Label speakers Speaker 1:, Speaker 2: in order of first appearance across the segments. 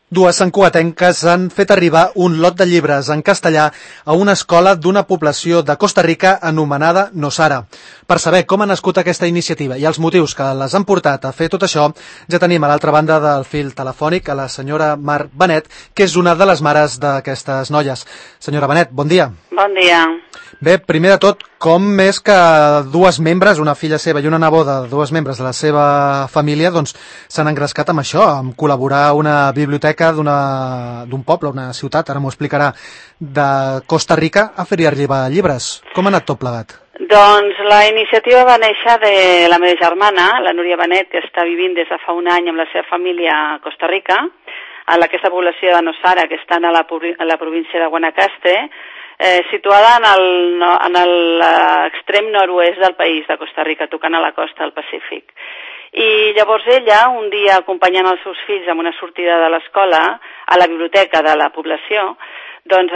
Speaker 1: Dues santcugatenques han fet arribar un lot de llibres en castellà a una escola d'una població de Costa Rica anomenada Nosara. Per saber com ha nascut aquesta iniciativa i els motius que les han portat a fer tot això, ja tenim a l'altra banda del fil telefònic a la senyora Mar Benet, que és una de les mares d'aquestes noies. Senyora Benet, bon dia.
Speaker 2: Bon dia.
Speaker 1: Bé, primer de tot, com és que dues membres, una filla seva i una neboda de dues membres de la seva família, doncs s'han engrescat amb això, amb col·laborar a una biblioteca d'un poble, una ciutat, ara m'ho explicarà, de Costa Rica, a fer-hi arribar llibres. Com ha anat tot plegat?
Speaker 2: Doncs la iniciativa va néixer de la meva germana, la Núria Benet, que està vivint des de fa un any amb la seva família a Costa Rica, a aquesta població de Nosara, que està a la província de Guanacaste, situada en l'extrem nord-oest del país de Costa Rica, tocant a la costa del Pacífic. I llavors ella, un dia acompanyant els seus fills en una sortida de l'escola a la biblioteca de la població, doncs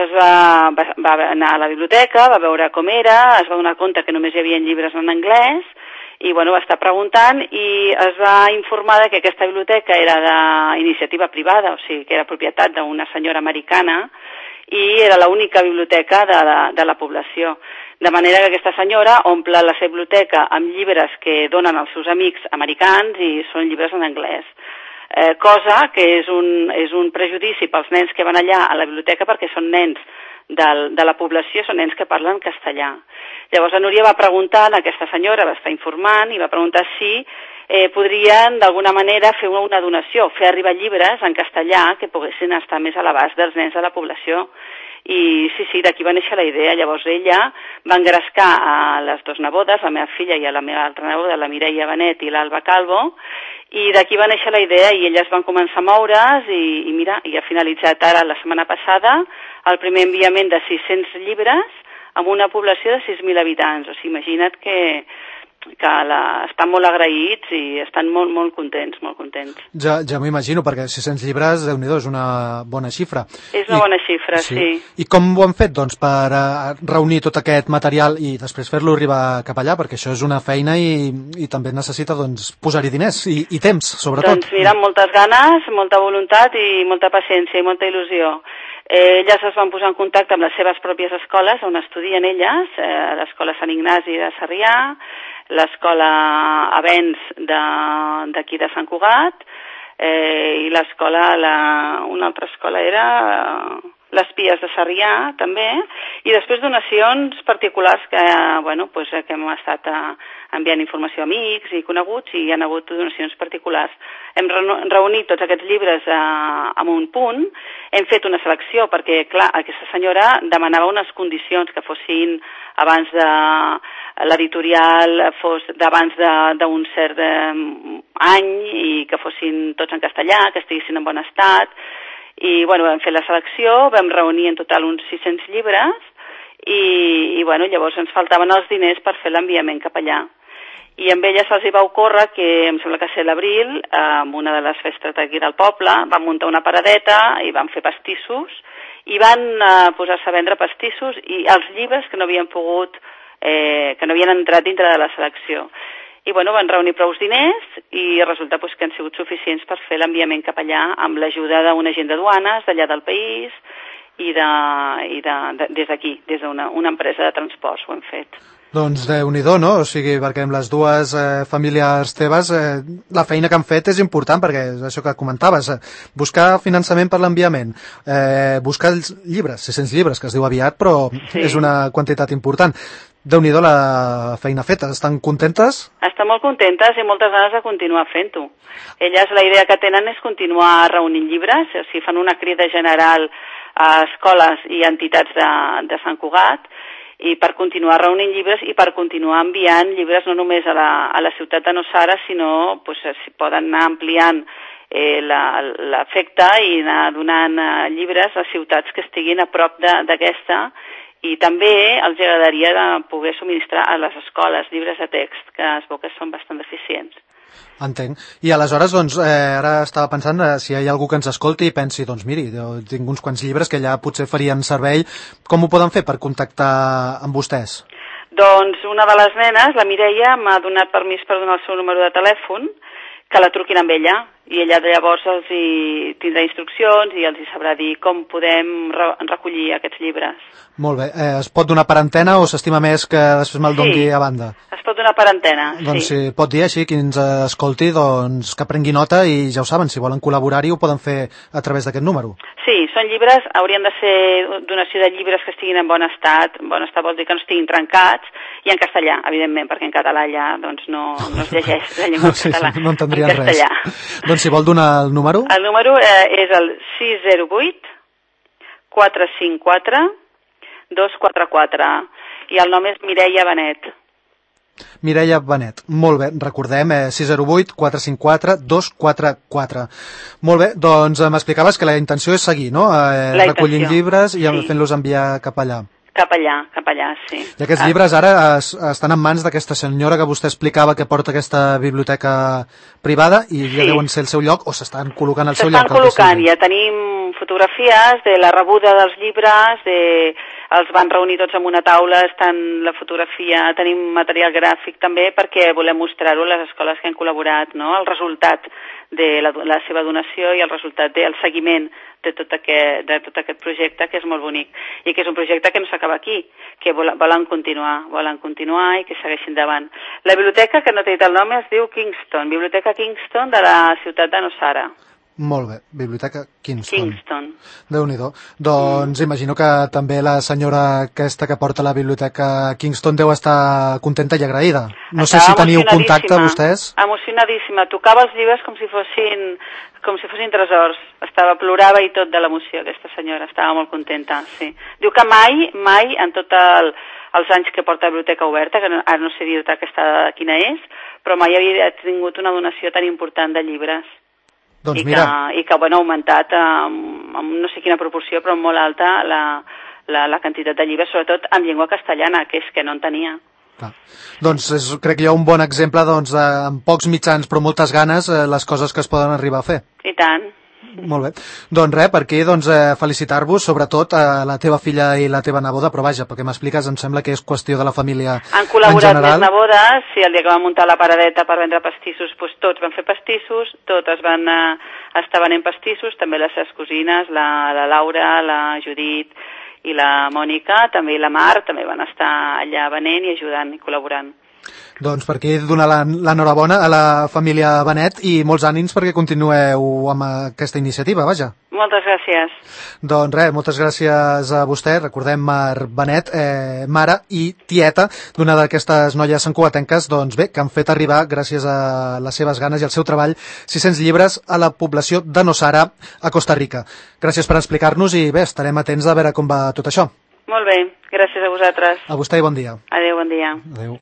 Speaker 2: va anar a la biblioteca, va veure com era, es va donar compte que només hi havia llibres en anglès, i va estar preguntant i es va informar que aquesta biblioteca era d'iniciativa privada, o sigui que era propietat d'una senyora americana, i era l'única biblioteca de la població. De manera que aquesta senyora omple la seva biblioteca amb llibres que donen als seus amics americans i són llibres en anglès. Cosa que és un prejudici pels nens que van allà a la biblioteca perquè són nens de la població, són nens que parlen castellà. Llavors la Núria va preguntar a aquesta senyora, va estar informant i va preguntar si podrien d'alguna manera fer una donació, fer arribar llibres en castellà que poguessin estar més a l'abast dels nens de la població. I sí, d'aquí va néixer la idea. Llavors ella va engrescar a les dues nebodes, la meva filla i a la meva altra neboda, la Mireia Benet i l'Alba Calvo, i d'aquí va néixer la idea i elles van començar a moure's i mira, i ha finalitzat ara la setmana passada el primer enviament de 600 llibres amb una població de 6.000 habitants. O sigui, imagina't que estan molt agraïts i estan molt contents, molt contents.
Speaker 1: Ja m'ho imagino, perquè 600 llibres, Déu-n'hi-do, és una bona xifra.
Speaker 2: És una bona xifra, sí.
Speaker 1: I com ho han fet, doncs, per reunir tot aquest material i després fer-lo arribar cap allà? Perquè això és una feina i també necessita, doncs, posar-hi diners i temps, sobretot.
Speaker 2: Doncs mira, amb moltes ganes, molta voluntat i molta paciència i molta il·lusió. Elles es van posar en contacte amb les seves pròpies escoles on estudien elles, l'escola Sant Ignasi de Sarrià, l'escola Avenç d'aquí de Sant Cugat i l'escola, una altra escola era les Pies de Sarrià també, i després donacions particulars que hem estat enviant informació a amics i coneguts i hi ha hagut donacions particulars. Hem reunit tots aquests llibres en un punt, hem fet una selecció perquè, clar, aquesta senyora demanava unes condicions que fossin abans de l'editorial, fos d'abans d'un cert any i que fossin tots en castellà, que estiguessin en bon estat. I vam fer la selecció, vam reunir en total uns 600 llibres i llavors ens faltaven els diners per fer l'enviament cap allà. I amb ella se'ls va ocórrer que, em sembla que ser l'abril, en una de les festes d'aquí del poble, van muntar una paradeta i van fer pastissos i van posar-se a vendre pastissos i els llibres que no havien pogut, que no havien entrat dintre de la selecció. I van reunir prou diners i resulta que han sigut suficients per fer l'enviament cap allà amb l'ajuda d'un agent de duanes d'allà del país i des d'aquí, des d'una empresa de transports ho hem fet.
Speaker 1: Doncs Déu-n'hi-do, no? O sigui, perquè amb les dues famílies teves la feina que han fet és important, perquè és això que comentaves, buscar finançament per l'enviament, buscar els llibres, 600 llibres, que es diu aviat, però sí, és una quantitat important. Déu-n'hi-do la feina feta. Estan contentes?
Speaker 2: Estan molt contentes i moltes ganes de continuar fent-ho. Elles la idea que tenen és continuar reunint llibres, o sigui, fan una crida general a escoles i entitats de Sant Cugat i per continuar reunint llibres i per continuar enviant llibres no només a la ciutat de Nosara, sinó si poden anar ampliant l'efecte i anar donant llibres a ciutats que estiguin a prop d'aquesta. I també els agradaria poder subministrar a les escoles llibres de text, que es veu que són bastant deficients.
Speaker 1: Entenc. I aleshores, doncs, ara estava pensant si hi ha algú que ens escolti i pensi, doncs miri, jo tinc uns quants llibres que ja potser farien servei. Com ho poden fer per contactar amb vostès?
Speaker 2: Doncs una de les nenes, la Mireia, m'ha donat permís per donar el seu número de telèfon, que la truquin amb ella, i ella llavors els tindrà instruccions i els sabrà dir com podem recollir aquests llibres.
Speaker 1: Molt bé. Es pot donar per antena o s'estima més que després me'l doni a banda?
Speaker 2: Es pot donar per antena,
Speaker 1: doncs si pot dir així, qui ens escolti, doncs que prengui nota i ja ho saben, si volen col·laborar-hi ho poden fer a través d'aquest número.
Speaker 2: Sí, són llibres, haurien de ser donació de llibres que estiguin en bon estat vol dir que no estiguin trencats, i en castellà, evidentment, perquè en català ja doncs, no es llegeix la llengua en català.
Speaker 1: Sí, no entendrien res. Doncs si vol donar el número?
Speaker 2: El número és el 608 454 244 i el nom és Mireia Benet.
Speaker 1: Mireia Benet. Molt bé, recordem, 608 454 244. Molt bé, doncs m'explicaves que la intenció és seguir, no? Recollint llibres i fent-los enviar cap allà.
Speaker 2: Cap allà, sí.
Speaker 1: I aquests llibres ara estan en mans d'aquesta senyora que vostè explicava que porta aquesta biblioteca privada i ja deuen ser el seu lloc o s'estan col·locant al seu lloc?
Speaker 2: S'estan col·locant, ja tenim fotografies de la rebuda dels llibres, els van reunir tots en una taula, estan la fotografia, tenim material gràfic també perquè volem mostrar-ho a les escoles que han col·laborat, no? El resultat de la seva donació i el resultat del seguiment de tot aquest projecte, que és molt bonic i que és un projecte que no s'acaba aquí, que volen continuar i que segueixin endavant. La biblioteca, que no té dit el nom, es diu Kingston, Biblioteca Kingston de la ciutat de Nosara.
Speaker 1: Molt bé, Biblioteca
Speaker 2: Kingston.
Speaker 1: Déu-n'hi-do. Doncs imagino que també la senyora aquesta que porta la Biblioteca Kingston deu estar contenta i agraïda. No sé si teniu contacte vostès.
Speaker 2: Emocionadíssima. Tocava els llibres com si fossin tresors. Plorava i tot de l'emoció, aquesta senyora. Estava molt contenta, sí. Diu que mai, en tots els anys que porta la biblioteca oberta, que ara no sé dir-te quina és, però mai havia tingut una donació tan important de llibres.
Speaker 1: Doncs mira.
Speaker 2: I que ha augmentat amb no sé quina proporció, però molt alta la quantitat de llibres, sobretot en llengua castellana, que és que no en tenia.
Speaker 1: Clar. Doncs crec que hi ha un bon exemple amb pocs mitjans però moltes ganes les coses que es poden arribar a fer.
Speaker 2: I tant.
Speaker 1: Molt bé. Doncs res, per aquí felicitar-vos, sobretot a la teva filla i la teva neboda, però vaja, perquè m'expliques, em sembla que és qüestió de la família en general.
Speaker 2: Han col·laborat més nebodes, i el dia que van muntar la paradeta per vendre pastissos, doncs tots van fer pastissos, totes van estar venent pastissos, també les seves cosines, la Laura, la Judit i la Mònica, també i la Mar, també van estar allà venent i ajudant i col·laborant.
Speaker 1: Doncs per aquí donar l'enhorabona a la família Benet i molts ànims perquè continueu amb aquesta iniciativa, vaja.
Speaker 2: Moltes gràcies.
Speaker 1: Doncs res, moltes gràcies a vostè. Recordem Mar Benet, mare i tieta d'una d'aquestes noies santcugatenques, doncs bé, que han fet arribar, gràcies a les seves ganes i al seu treball, 600 llibres a la població de Nosara, a Costa Rica. Gràcies per explicar-nos i bé, estarem atents a veure com va tot això.
Speaker 2: Molt bé, gràcies a vosaltres.
Speaker 1: A vostè i bon dia.
Speaker 2: Adéu, bon dia.
Speaker 1: Adéu.